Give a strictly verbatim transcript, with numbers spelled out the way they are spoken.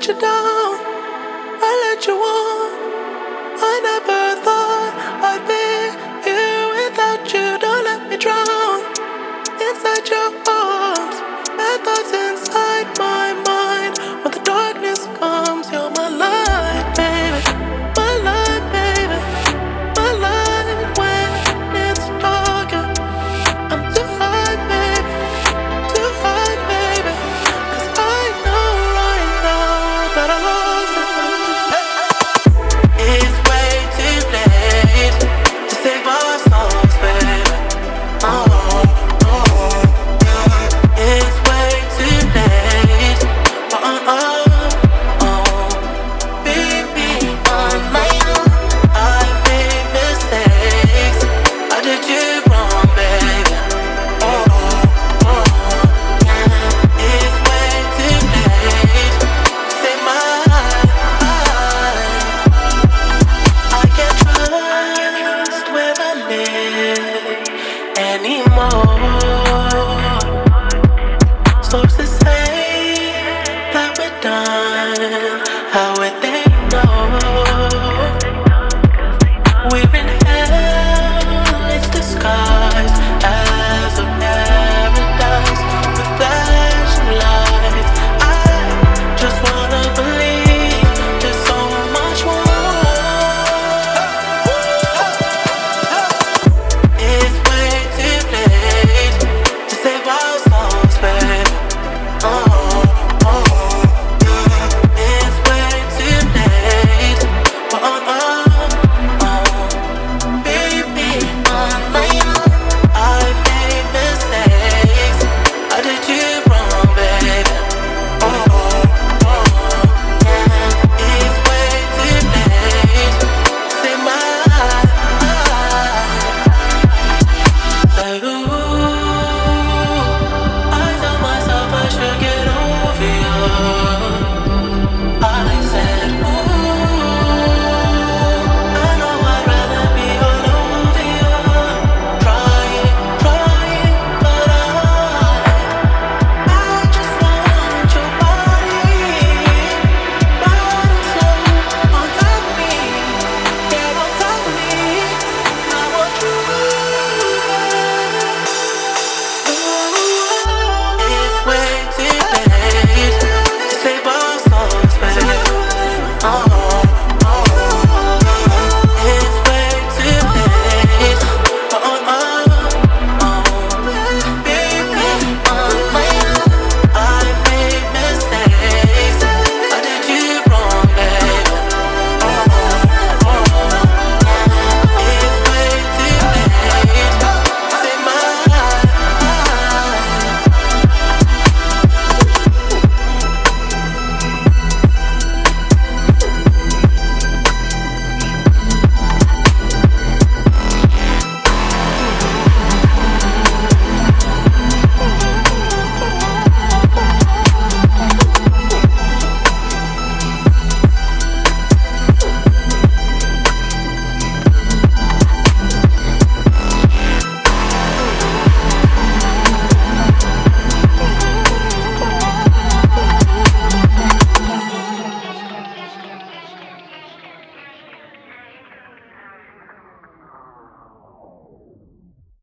let you down, I let you on. I never thought I'd be here without you. Don't let me drown inside your arms. Bad thoughts inside my mind. When the darkness comes, you're my light, baby. My light, baby. My light when it's dark. I'm too high, baby. Too high, baby. 'Cause I know right now that I lost it. It's way too late to save our souls, baby. Oh, oh, yeah. It's way too late. Oh, oh, oh. Baby, on my own, I made mistakes. I did you wrong, baby. Oh, oh, yeah. It's way too late to save my life. I can't trust where I live anymore. Sources